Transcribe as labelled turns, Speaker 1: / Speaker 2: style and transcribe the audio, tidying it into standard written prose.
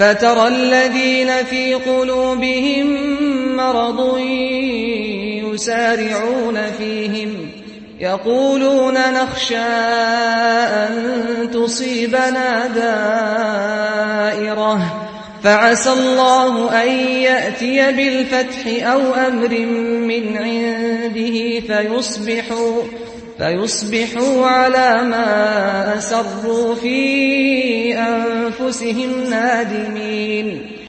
Speaker 1: فترى الذين في قلوبهم مرض يسارعون فيهم يقولون نخشى أن تصيبنا دائرة فعسى الله أن يأتي بالفتح أو أمر من عنده فيصبحوا على ما أسروا في أنفسهم نادمين.